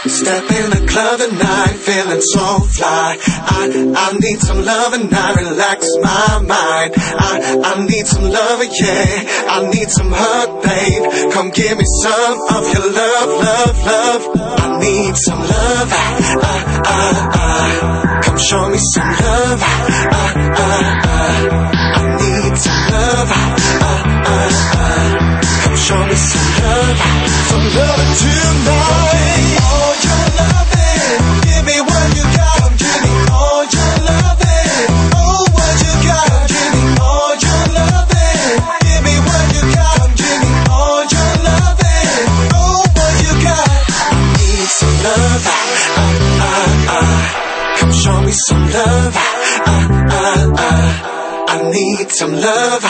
Step in the club tonight, feeling so fly. I need some love and I relax my mind. I need some love, yeah. I need some hug, babe. Come give me some of your love, love, love. I need some love. Come show me some love. I need some love. Come show me some love. Some loving tonight. All your loving. Give me what you got. Come give me all your loving. Oh, what you got. Come give me all your loving. Give me what you got. Come give me all your loving. Oh, what you got. I need some love. Come show me some love. I need some love.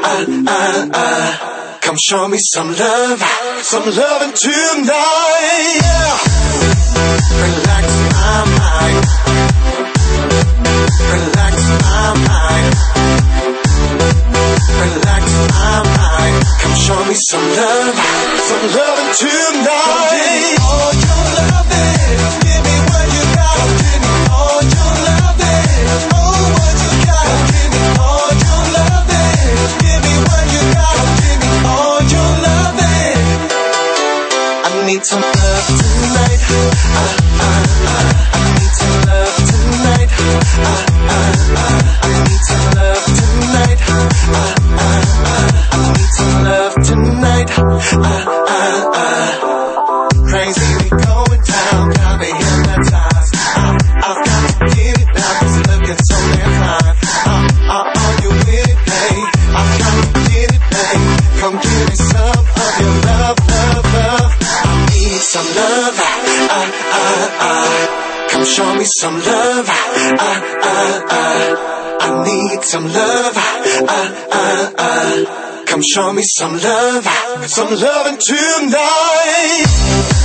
Come show me some loving tonight. Yeah. Relax my mind. Relax my mind. Relax my mind. Come show me some loving tonight. All your loving. Give me what you got. Give me all your loving. Oh, what you got. Give me all your loving. Give me what you got. Give me all your loving. I need some love tonight. I need some love tonight. I need some love tonight. I need some love tonight. Crazy, we going down, got me hypnotized. I've got to get it now, 'cause you're looking so damn fine. Are you with it, babe? I've got to get it, babe. Come give me some of your love, love, love. I need some love. Come show me some love. I need some love. Come show me some loving tonight.